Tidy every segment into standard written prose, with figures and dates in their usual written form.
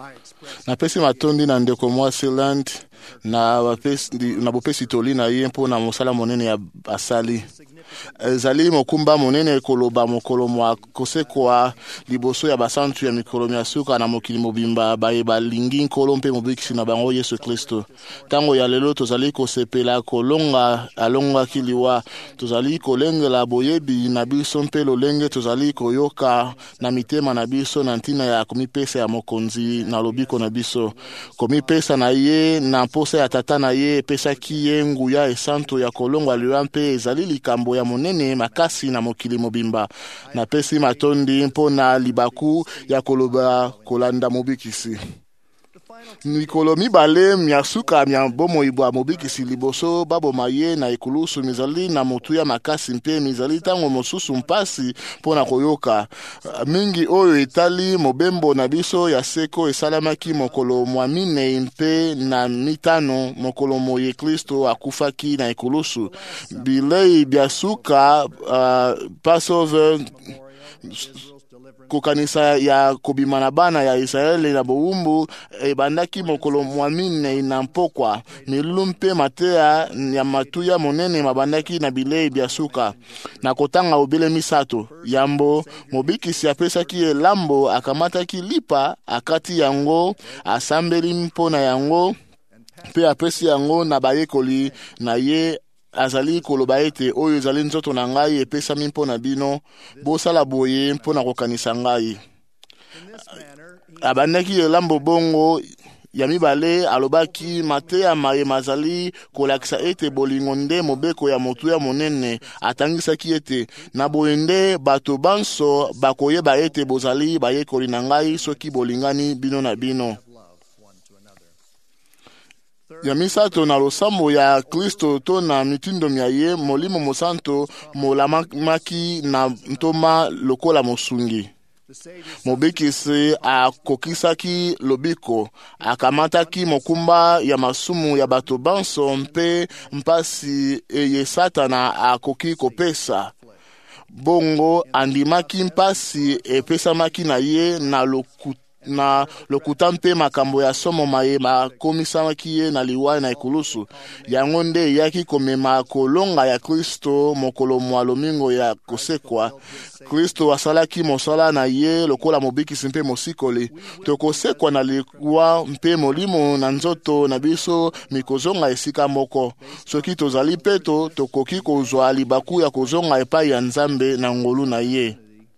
Na pesi matondi na ndeko mwa Seland na bopesi toli na ye mpo na mosala monene ya asali. Ezali mokumba monene koloba mokolo mwa kosekwa liboso ya basantu ya mikolo mya suka na mokili mobimba balingi nkolo mpe mobikisi na bango Yesu Kristo. Tango ya lelo tozali kosepela kolonga alongaki liwa, tozali kolengela boyebi na biso mpe lolenge tozali koyoka na mitema na biso na ntina ya komipesa ya mokonzi na lobiko na biso. Komipesa na ye na posa ya tata na ye epesaki ye nguya esanto ya kolongwa liwa mpe ezali likambo ya monene makasi na mokili mobimba. Na pesi matondi mpo na libaku ya koloba kolanda mobikisi. Mikolo mibale mya suka mya bomoi bwa mobikisi liboso baboma ye na ekulusu mizali na motuya makasi mpe mizali tango mosusu mpasi mpo na koyoka. Mingi oyo etali mobembo na biso ya seko esalamaki mokolo mwa minei mpe na mitano mokolo moye Kristo akufaki na ekulusu. Bilei bya suka Passover kokanisa ya kobimana bana ya Israeli na boumbu ebandaki mokolo mwa minei na mpokwa. Milumpe matea ya matuya monene mabandaki na bilei bya suka. Na kotanga obele misato yambo mobikisi apesaki elambo akamataki lipa akati yango asambeli mpona yango pe apesi yango na bayekoli na ye azali koloba ete oyo ezali nzoto na ngai epesami mpo na bino, bosala boye mpo na kokanisa ngai. Abandaki elambo bongo ya mibale alobaki mateya maye mazali kolakisa ete bolingo nde mobeko ya motuya monene. Atangisaki ete na boende bato banso bakoyeba ete bozali bayekoli na ngai soki bolingani bino na bino. Ya misato na losambo ya Kristo to na mitindo mya ye molimo mosanto molamaki na ntoma lokola mosungi. Mobikisi akokisaki lobiko akamataki mokumba ya masumu ya bato banso mpe mpasi eye Satana akoki kopesa. Bongo andimaki mpasi epesamaki na ye na lokuta mpe makambo ya somo maye makomisamaki ye na liwa na ekulusu. Yango nde yaki komema kolonga ya Kristo mokolo mwa lomingo ya kosekwa. Kristo asalaki mosala na ye lokola mobikisi mpe mosikoli. Tokosekwa na liwa mpe molimo na nzoto na biso mikozonga esika moko. Soki tozali peto tokoki kozwa libaku ya kozonga epai ya Nzambe na ngolu na ye.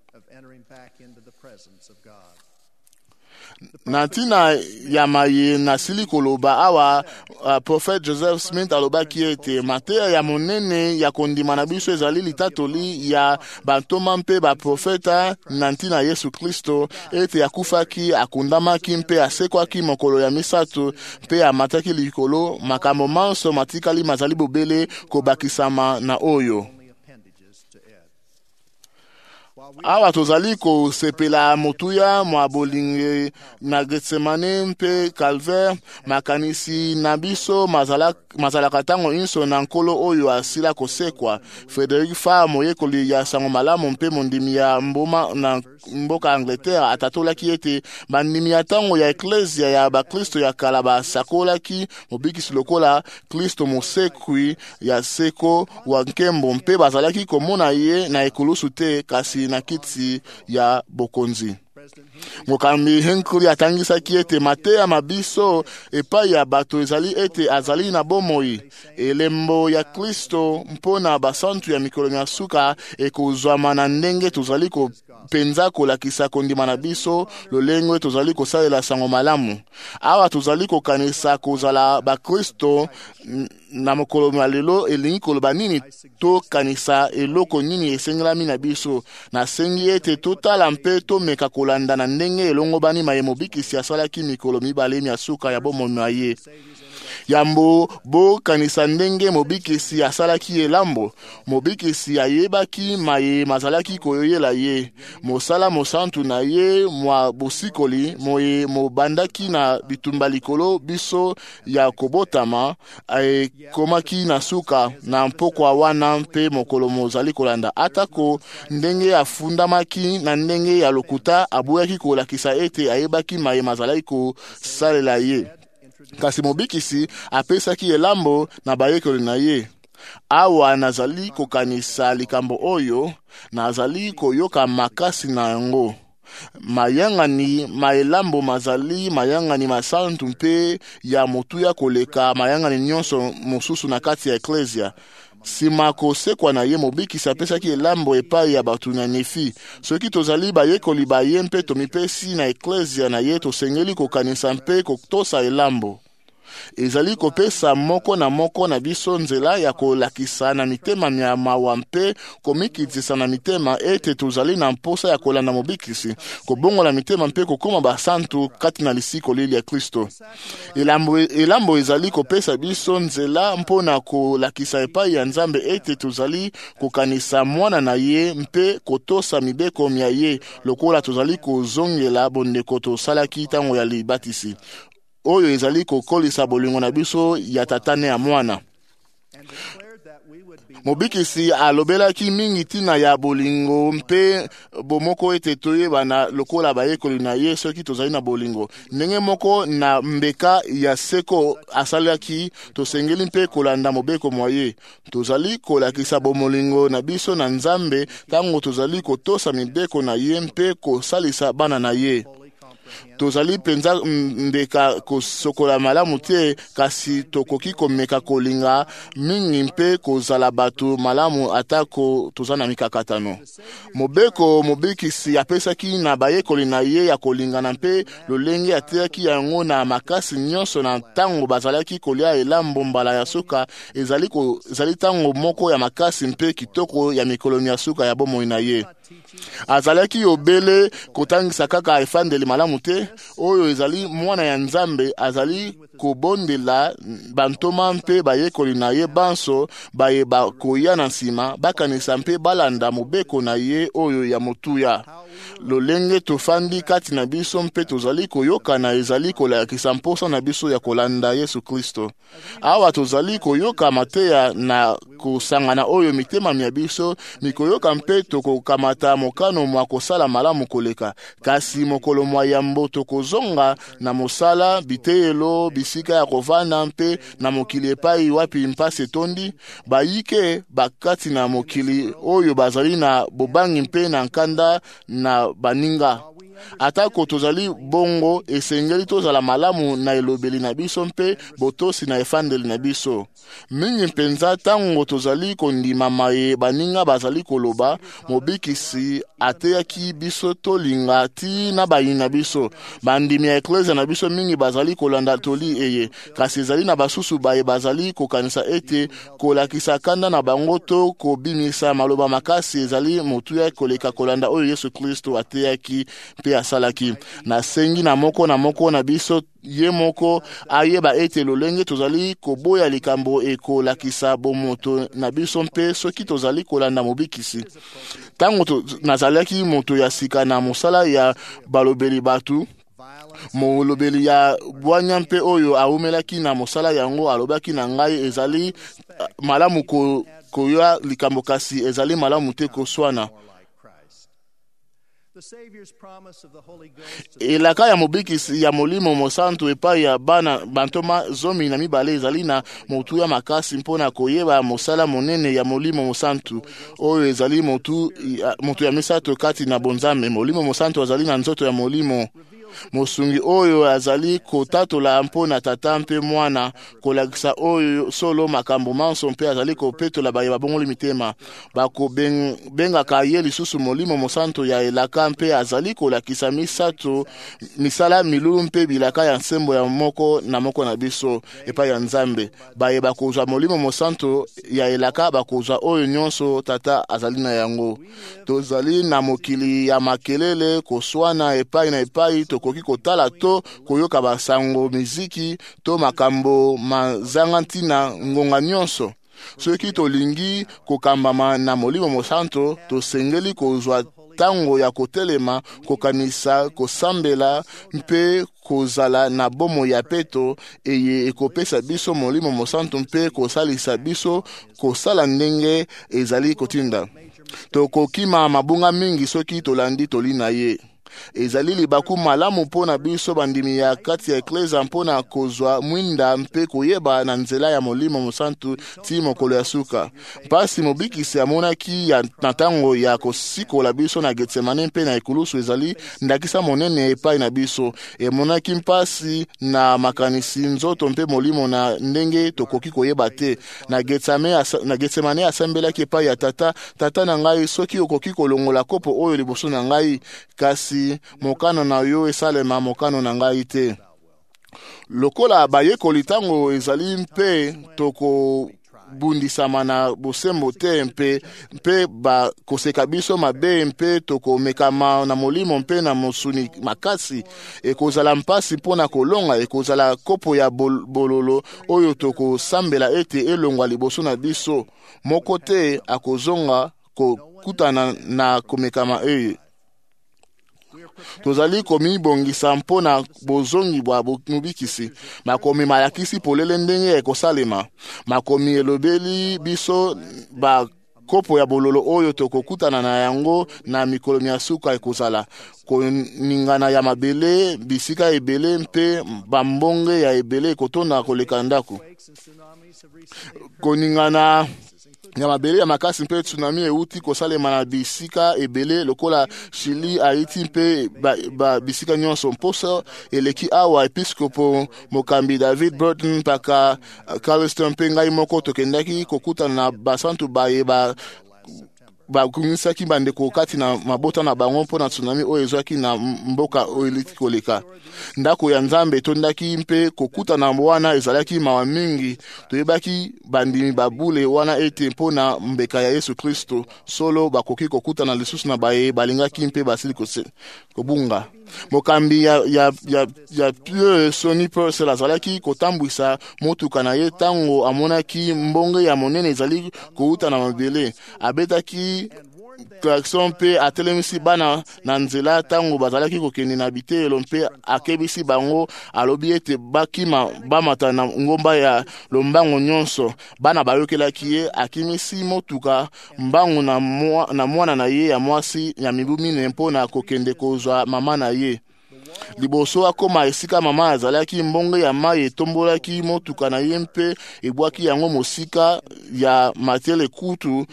Na ntina ya maye na sili koloba awa Prophet Joseph Smith alobaki ete mateya ya monene ya kondima na biso ezali litatoli ya bantoma mpe baprofeta na ntina Yesu Kristo ete akufaki akundamaki mpe asekwaki mokolo ya misato mpe amataki likolo makambo manso matikali mazali bobele kobakisama na oyo. Awa tozali kosepela motuya mwa bolinge na Getsemane mpe Calvaire makanisi na biso mazalaka tango inso na nkolo oyo asila kosekwa. Frederick Farr moyekoli ya sango malamu mpe mondimi ya mboma na mboka Angleterre atatolaki ete bandimi ya tango ya eklesia ya bakristo ya kala basakolaki mobikisi lokola Kristo mosekwi ya seko wa nkembo mpe bazalaki komona ye na ekulusu te kasi na kiti ya bokonzi. Mokambi Hinckley atangisaki ete mateya mabiso epai ya bato ezali ete azali na bomoi. Elembo ya Kristo mpona basantu ya mikolo ya suka ekozwama na ndenge tozali penza kolakisa kondima na biso lolengwe tozali kosalela sango malamu. Awa tozali kokanisa kozala bakristo na mokolo ya lelo elingi koloba nini to kanisa eloko nini esengelami na biso. Na sengi ete totala mpe tomeka kolanda na ndenge elongo bani maye mobikisi asalaki mikolo mibale ya suka ya bomoi na ye. Yambo bo kanisa ndenge mobikisi asalaki elambo. Mobikisi ayebaki maye mazalaki koyoyela ye. Mosala mosantu na ye mwa bosikoli moye mobandaki na bitumba likolo biso ya kobotama komaki na suka na mpokwa wana mpe mokolo mozali kolanda. Atako ndenge afundamaki na ndenge ya lokuta abuyaki kolakisa ete ayebaki maye mazalaki kosalela ye. Kasi mobikisi apesaki elambo na bayekoli na ye. Awa nazali kokanisa likambo oyo, nazali koyoka makasi na yango. Mayangani maelambo mazali mayangani masantu mpe ya motuya koleka mayangani nyonso mosusu na kati ya eklesia. Sima kosekwa na ye mobikisi apesaki elambo epai ya batu na Nefi. Soki tozali bayekoli baye mpe tomipesi na eklesia na ye tosengeli kokanisa mpe kotosa elambo. Ezali kopesa moko na biso nzela ya kolakisa na mitema ya mawa mpe komikitisa na mitema ete tozali na mposa ya kolanda mobikisi, kobongola mitema mpe kokoma basantu kati na lisiko lili ya Kristo. Elambo ezali kopesa biso nzela mpona kolakisa epai ya Nzambe ete tozali kokanisa mwana na ye mpe kotosa mibeko ya ye lokola tozali kozongela bondeko tosalaki tango ya libatisi. Oyo ezali kokolisa bolingo na biso ya tatane ya mwana. Mobikisi alobelaki mingi tina ya bolingo mpe bomoko ete toyebana lokola bayekoli na ye soki tozali na bolingo. Ndenge moko na mbeka ya seko asalaki tosengeli mpe kolanda mobeko mwaye. Tozali kolakisa bomolingo na biso na Nzambe tango tozali kotosa mibeko na ye mpe kosalisa bana na ye. Tozali penza mbeka kosokola malamu te, kasi tokoki komeka kolinga mingi mpe kozala batu malamu atako tozana mikakatano. Mobeko mobikisi apesaki na bayekoli na ye ya kolingana mpe lolenge atiaki yango na makasi nyonso na tango bazalaki kolia elambo mbala ya suka. Ezali tango moko ya makasi mpe kitoko ya mikoloni ya suka ya bomoi na ye. Azalaki obele kotangisa kaka efandeli malamu te. Oyo ezali mwana ya Nzambe azali kobondela bantoma mpe bayekoli na ye banso baye bakoya na nsima bakanisa mpe balanda mobeko na ye oyo ya motuya. Lolenge tofandi kati na biso mpe tozali koyoka na ezali kolakisa mposa na biso ya kolanda Yesu Kristo. Awa tozali koyoka mateya na kusangana oyo mitema mya biso mikoyoka mpe tokokamata mokano mwa kosala malamu koleka. Kasi mokolo mwa yambo tokozonga na mosala biteyelo bisika ya kovana mpe na mokili epai wapi mpase tondi bayike bakati na mokili oyo bazali na bobangi mpe na nkanda na baninga. Atako tozali bongo esengeli tozala malamu na elobeli na biso mpe botosi na efandeli na biso. Mingi mpenza tango tozali kondima maye baninga bazali koloba mobikisi ateyaki biso tolinga ti na bayi na biso. Bandimi ya eklesia na biso mingi bazali kolanda toli eye, kasi ezali na basusu baye bazali kokanisa ete kolakisa kanda na bango to kobimisa maloba makasi ezali motuya koleka kolanda oyo Yesu Kristo ateyaki mpe asalaki. Nasengi na moko na biso ye moko ayeba ete lolenge tozali koboya likambo ekolakisa bomoto na biso mpe soki tozali kolanda mobikisi. Tango nazalaki moto ya sika na mosala ya balobeli batu, molobeli ya bwanya mpe oyo aumelaki na mosala yango alobaki na ngai ezali malamu koya likambo kasi ezali malamu te koswana. Elaka ya mobikisi ya molimo mosantu epai ya bana bantoma 12 ezali na motuya makasi mpona koyeba mosala monene ya molimo mosantu oyo ezali motu ya misato kati na bonzambe. Molimo mosantu azali na nzoto ya molimo mosungi oyo azali kotatola mpona tata mpe mwana kolakisa oyo solo makambo manso mpe azali kopetola baye babongoli mitema. Bakobengaka ye lisusu molimo mosantu ya elaka mpe azali kolakisa misala milulu mpe bilaka ya nsembo ya moko na biso epai ya Nzambe. Baye bakozwa molimo mosantu ya elaka bakozwa oyo nyonso tata azali na yango. Tozali na mokili ya makelele koswana epai na epai tokoki kotala to koyoka basango miziki to makambo mazanga ntina ngonga nyonso. Soki tolingi kokambama na Molimo Mosantu, tosengeli kozwa tango ya kotelema, kokanisa, kosambela mpe kozala na bomo ya peto eye ekopesa biso Molimo Mosantu mpe kosalisa biso kosala ndenge ezali kotinda. Tokokima mabunga mingi soki tolandi tolina ye. Ezali libaku malamu mpona biso bandimi ya kati ya eklezia mpona kozwa mwinda mpe koyeba na nzela ya Molimo Mosantu ti mokolo ya suka. Mpasi mobikisi amonaki na ntango ya kosikola biso na Getsemane mpe na ekulusu ezali ndakisa monene epai na biso. Emonaki mpasi na makanisi nzoto mpe molimo na ndenge tokoki koyeba te. Na Getsemane asambelaki epai ya tata na ngai, soki okoki kolongola kopo oyo liboso na ngai, kasi mokano na yo esalema, mokano na ngai te. Lokola bayekoli tango ezali mpe toko bundisama na bosembo te mpe bakoseka biso mabe mpe tokomekama na molimo mpe na mosuni makasi, ekozala mpasi mpona kolonga, ekozala kopo ya bololo oyo tokosambela ete elongwa liboso na biso. Moko te akozonga kokutana na komekama eye. Tozali komibongisa mpona bozongi bwa mubikisi. Makomi malakisi polele ndenge ekosalema. Makomi elobeli biso ba kopo ya bololo oyo tokokutana na yango na mikolo ya suka ekozala koningana ya mabele, bisika ebele mpe bambonge ya ebele ekotonda koleka ndako. Koningana ya mabele ya makasi mpe tsunami euti kosalema na bisika ebele lokola Chili, Haiti mpe bisika nyonso. Mposa eleki awa episkopo mokambi David Burton paka Carlston mpe ngai moko tokendaki kokutana na basantu bakumisaki bandeko kati na mabota na bango mpona tsunami oyo ezwaki na mboka oyo eliki koleka. Ndako ya Nzambe tondaki mpe kokutana wana ezalaki mawa mingi. Toyebaki bandimi babule wana ete mpona mbeka ya Yesu Kristo solo bakoki kokutana lisusu na balingaki mpe basili kobunga. Mokambi ya Pieux Sonny Purcell azalaki kotambwisa motuka na ye tango amonaki mbonge ya monene ezali kouta na mabele. Abetaki klakson mpe atelemisi bana na nzela tango bazalaki kokende na bitelo mpe akebisi bango, alobi ete bakima bamata na ngomba ya lombango nyonso. Bana bayokelaki ye, akimisi motuka mbango na mwana na ye ya mwasi ya mibu mine mpona kokende kozwa mama na ye. Liboso akoma esika mama azalaki, mbonge ya mai etombolaki motuka na ye mpe ebwaki yango mosika ya matele kutu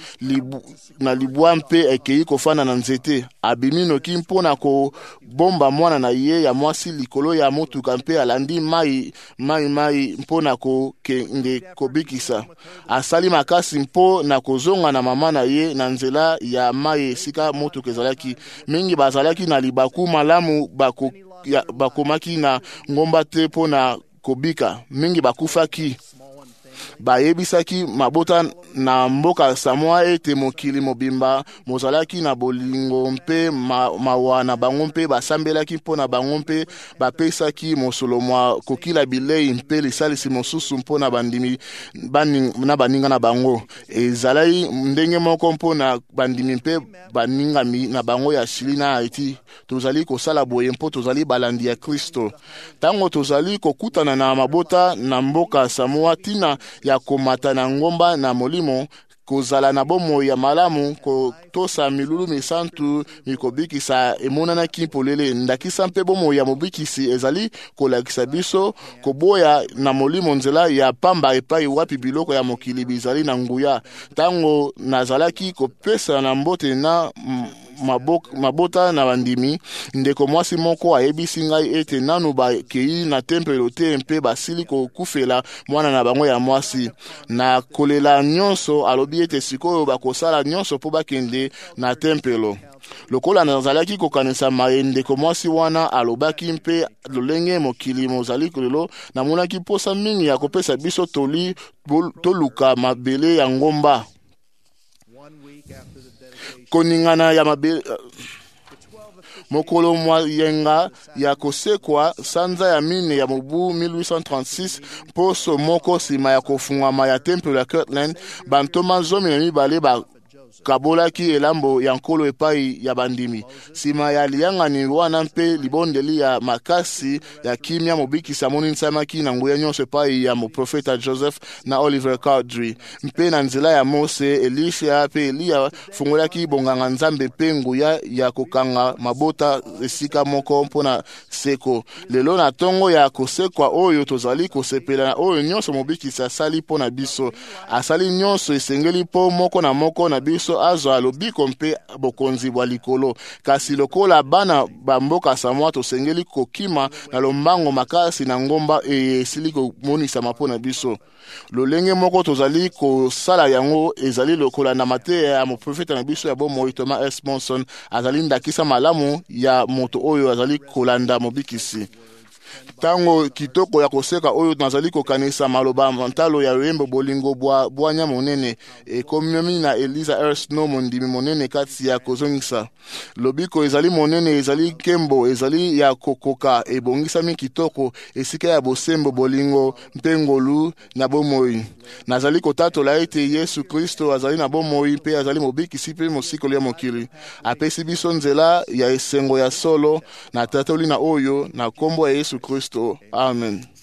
na libwa mpe ekei kofana na nzete. Abimi noki mpona kobomba mwana na ye ya mwasi likolo ya motuka mpe alandi mai mpona kokende kobikisa. Asali makasi mpo na kozonga na mama na ye na nzela ya mai esika motuka ezalaki. Mingi bazalaki na libaku malamu bakomaki na ngomba te mpona kobika. Mingi bakufaki. Bayebisaki mabota na mboka Samoa ete mokili mobimba mozalaki na bolingo mpe mawa na bango mpe basambelaki mpona bango mpe bapesaki mosolo mwa kokila bilei mpe lisalisi mosusu mpona bandimi na baninga na bango. Ezalai ndenge moko mpona bandimi mpe baningami na bango ya Chili na Haiti. Tozali kosala boye mpo tozali balandi ya Kristo. Tango tozali kokutana na mabota na mboka Samoa tina ya komata na ngomba na molimo, kozala na bomo ya malamu, kotosa milulu misantu mikobikisa emonanaki polele. Ndakisa mpe bomo ya mobikisi ezali kolakisa biso koboya na molimo nzela ya pamba epai wapi biloko ya mokili bizali na nguya. Tango nazalaki kopesa na mbote na mabota na bandimi, ndeko mwasi moko ayebisi ngai ete nanu bakei na tempelo te mpe basili kokufela mwana na bango ya mwasi. Na kolela nyonso alobi ete sikoyo bakosala nyonso po bakende na tempelo. Lokola nazalaki kokanisa ndeko mwasi wana alobaki mpe lolenge mokili mozali kolelo, namonaki posa mingi ya kopesa biso toluka mabele ya ngomba. mokolo mwa yenga ya kosekwa sanza ya mine ya mobu 1836 poso moko sima ya kofungwama ya temple ya Kirtland, bantoma 12 kabolaki elambo ya nkolo epai ya bandimi. Sima ya liangani wana mpe libondeli ya makasi ya kimia mobikisa moninsamaki na nguya nyonso epai ya moprofeta Joseph na Oliver Cowdery. Mpe na nzela ya Mose, Elisha pe Elia fungolaki bonganga nzambe pe nguya ya kokanga mabota esika moko mpona seko. Lelo na tongo ya kosekwa oyo tozali kosepela na oyo nyonso mobikisa asali pona biso. Asali nyonso esengeli po moko na moko na biso azo alobiko mpe bokonzi bwa likolo. Kasi lokola bana bamboka Samoa tosengeli kokima na lombango makasi na ngomba esili komonisa mapona biso. Lolenge moko tozali kosala yango ezali lokola na mateya ya moprofeta na biso ya bomoi Thomas S. Monson azali ndakisa malamu ya moto oyo azali kolanda mobikisi. Tango kitoko ya koseka oyo nazali kokanisa maloba mantalo ya rembo bolingo bwanya monene ekomi na Eliza R. Snow mondimi monene kati ya kozongisa. Lobiko ezali monene, ezali kembo, ezali ya kokoka ebongisami kitoko esika ya bosembo bolingo mpengolu na bomoi. Nazali kotatola ete Yesu Kristo azali na bomoi pe azali mobikisi pe mosikoli ya mokili. Apesi biso nzela ya esengo ya solo na tatoli na oyo na kombo ya Yesu Kristo. Amen.